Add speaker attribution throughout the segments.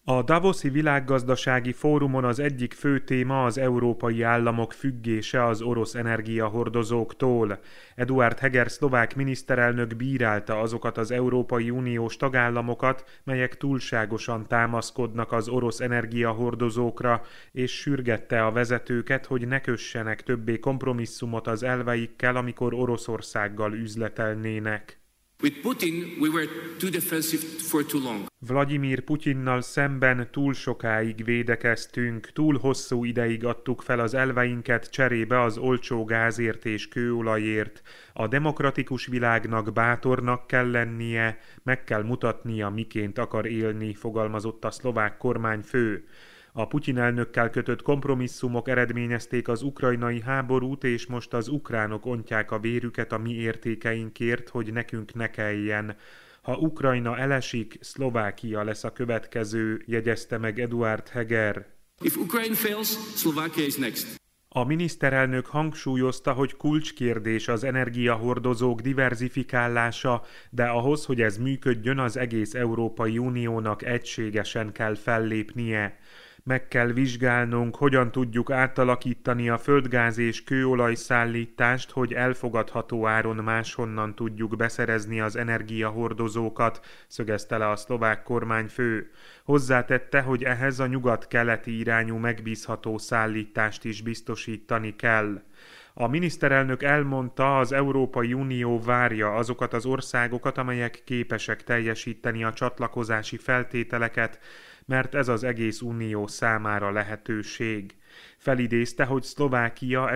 Speaker 1: A Davoszi Világgazdasági Fórumon az egyik fő téma az európai államok függése az orosz energiahordozóktól. Eduard Heger szlovák miniszterelnök bírálta azokat az Európai Uniós tagállamokat, melyek túlságosan támaszkodnak az orosz energiahordozókra, és sürgette a vezetőket, hogy ne kössenek többé kompromisszumot az elveikkel, amikor Oroszországgal üzletelnének.
Speaker 2: With Putin, we were too defensive for too long.
Speaker 1: Vladimir Putyinnal szemben túl sokáig védekeztünk, túl hosszú ideig adtuk fel az elveinket cserébe az olcsó gázért és kőolajért. A demokratikus világnak bátornak kell lennie, meg kell mutatnia, miként akar élni, fogalmazott a szlovák kormányfő. A Putyin elnökkel kötött kompromisszumok eredményezték az ukrajnai háborút, és most az ukránok ontják a vérüket a mi értékeinkért, hogy nekünk ne kelljen. Ha Ukrajna elesik, Szlovákia lesz a következő, jegyezte meg Eduard Heger.
Speaker 2: If Ukraine fails, Slovakia is next.
Speaker 1: A miniszterelnök hangsúlyozta, hogy kulcskérdés az energiahordozók diverzifikálása, de ahhoz, hogy ez működjön, az egész Európai Uniónak egységesen kell fellépnie. Meg kell vizsgálnunk, hogyan tudjuk átalakítani a földgáz és kőolaj szállítást, hogy elfogadható áron máshonnan tudjuk beszerezni az energiahordozókat, szögezte le a szlovák kormányfő. Hozzátette, hogy ehhez a nyugat-keleti irányú megbízható szállítást is biztosítani kell. A miniszterelnök elmondta, az Európai Unió várja azokat az országokat, amelyek képesek teljesíteni a csatlakozási feltételeket, mert ez az egész unió számára lehetőség. Felidézte, hogy Szlovákia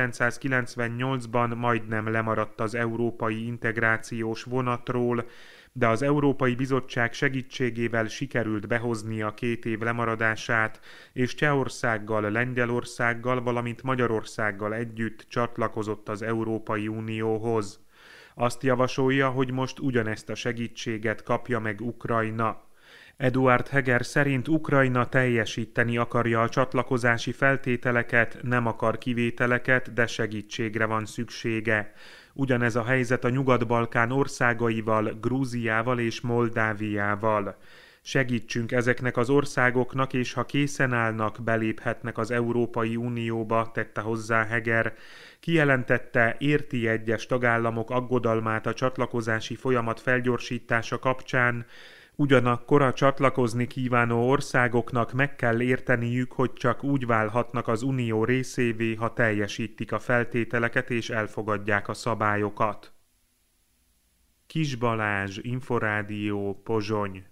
Speaker 1: 1998-ban majdnem lemaradt az európai integrációs vonatról, de az Európai Bizottság segítségével sikerült behoznia 2 év lemaradását, és Csehországgal, Lengyelországgal, valamint Magyarországgal együtt csatlakozott az Európai Unióhoz. Azt javasolja, hogy most ugyanezt a segítséget kapja meg Ukrajna. Eduard Heger szerint Ukrajna teljesíteni akarja a csatlakozási feltételeket, nem akar kivételeket, de segítségre van szüksége. Ugyanez a helyzet a Nyugat-Balkán országaival, Grúziával és Moldáviával. Segítsünk ezeknek az országoknak, és ha készen állnak, beléphetnek az Európai Unióba, tette hozzá Heger. Kijelentette, érti egyes tagállamok aggodalmát a csatlakozási folyamat felgyorsítása kapcsán, ugyanakkor a csatlakozni kívánó országoknak meg kell érteniük, hogy csak úgy válhatnak az unió részévé, ha teljesítik a feltételeket és elfogadják a szabályokat. Kis Balázs, Inforádió, Pozsony.